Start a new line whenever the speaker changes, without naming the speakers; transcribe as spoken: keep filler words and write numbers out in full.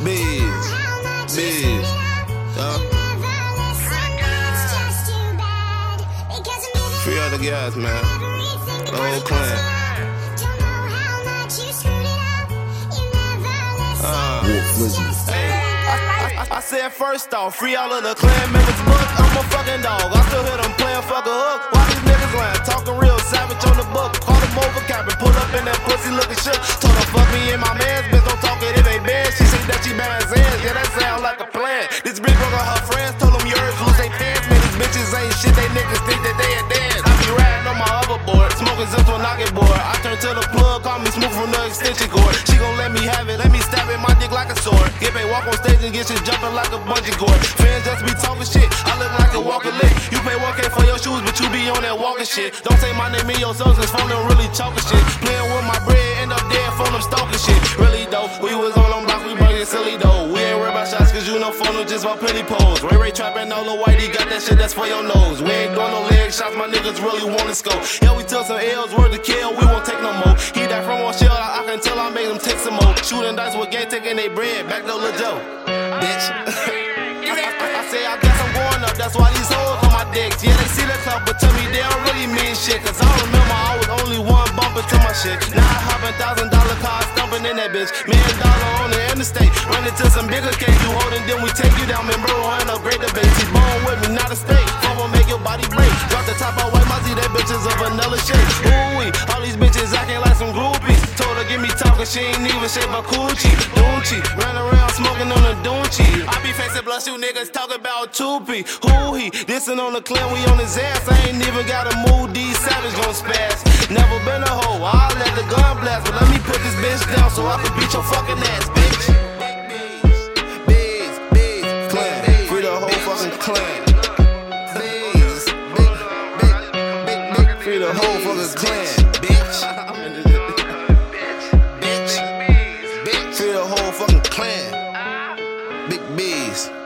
Biz, Biz, uh. Free other guys, man. The whole clan. Uh. Hey, I, I, I said first off, free all of the clan members, but I'm a fucking dog. I still hear them playing fuck a hook. Why these niggas lying? Talking real savage on the book. Call them over capping, pull up in that pussy looking shit. Told her fuck me and my man's bitch, don't talk it if they bad. She say that she bad as ass, yeah, that sound like a plan. This bitch broke on her friends, told them yours lose they pants. Man, these bitches ain't shit, they niggas think that they a dance. I be riding on my hoverboard, smoking zips on knocking board. I turn to the plug, call me smooth from the extension cord. She gon' let me have it, let me stab in my dick like a sword. Get paid, walk on stage and get shit jumping like a bungee cord. Fans just be talking shit, I look like a walking lick. You pay one K for your shoes, but you be on that walking shit. Don't say my name in your songs, cause phone them really talking shit. Playing with my bread, end up dead, phone them stalking shit. Really though, we was on them blocks, we bringin' silly though. We ain't worried about shots, cause you know phone them just about penny pose. Ray Ray trapping all the whitey, got that shit that's for your nose. We ain't doing no leg shots, my niggas really wanna scope. Yeah, we took some L's, word to kill, we won't take no more. He that from one shell, I, I can tell I made them take some more. Shooting dice with gang, taking they bread, back to Lil Joe. Bitch. I, I, I say I guess I'm going up, that's why these hoes on my dicks. Yeah, they see the club, but to me they don't really mean shit. Cause I remember I was only one bumping to my shit. Now I hop in thousand dollar cars, stumping in that bitch. Million dollar on the interstate, running to some bigger cake. You holding, then we take you down, remember, and upgrade the base. He's born with me, not a steak. Phone will make your body break. Drop the top out, white Mozzie, that bitch is of vanilla shade. Ooh-wee, all these bitches acting like some groupies. Told her, give me talking, she ain't even shave her coochie. Doonchie, ran around smoking on the doonchie. I be facing blush, you niggas talk about two P. Who he? Dissing on the clan, we on his ass. I ain't even got a mood, these savage gon' spaz. Never been a hoe, I'll let the gun blast. But let me put this bitch down so I can beat your fucking ass, bitch. Biz, Biz, clan, free the whole fucking clan. Biz, big, big, big, big, free the whole fucking clan, bitch. Bitch, bitch, free the whole fucking clan. Big B's.